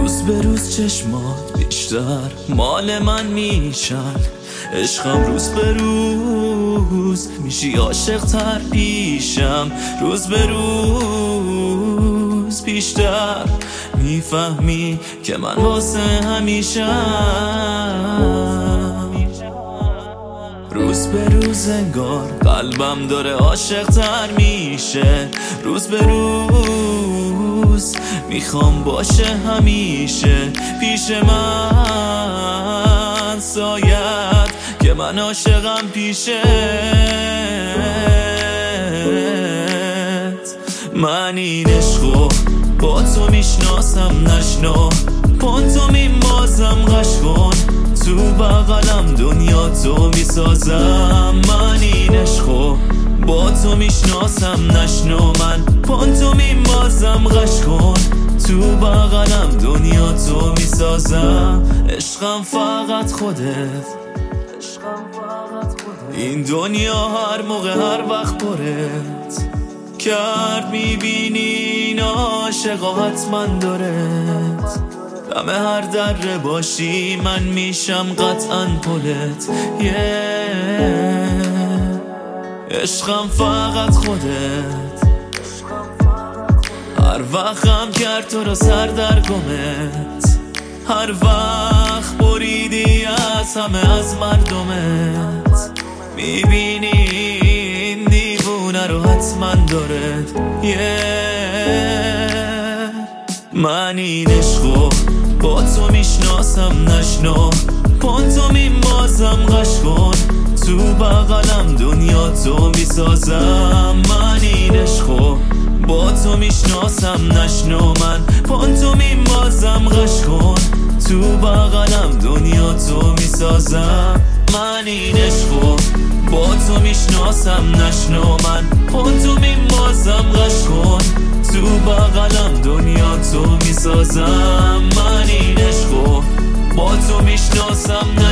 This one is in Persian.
روز به روز چشمات بیشتر مال من میشن، عشقم روز به روز میشی عاشق تر پیشم، روز به روز بیشتر میفهمی که من واسه همیشم. روز به روز انگار قلبم داره عاشق تر میشه، روز به روز میخوام باشه همیشه پیش من، شاید که من عاشقم پیشت. من این عشقو با تو میشناسم، نشنا پانتومیم بازم غش کن، تو بغلم دنیا تو میسازم. من این عشقو با تو میشناسم، نشنا من پانتومیم بازم غش کن، تو بغلم دنیا تو میسازم. عشقم فقط خودت، این دنیا هر موقع هر وقت پرت کرد، میبینی این عاشقا حتما دارت، دم هر دره باشی من میشم قطعا پلت. عشقم فقط خودت، هر وقت غم کرد تو رو سر در گمت، هر وقت بریدی از همه از مردمت، میبینی این دیوونه رو حتما دارد. من این عشقو با تو میشناسم، نشنا پانتومیم بازم غش کن، تو بغلم دنیا تو میسازم. من این عشقو با تو میشناسم، نشنا من پانتومیم بازم غش کن، تو بغلم دنیا تو میسازم. من این عشقو با تو میشناسم، نشنا من پانتومیم بازم غش کن، تو بغلم دنیا تو میسازم. من این عشقو با تو میشناسم.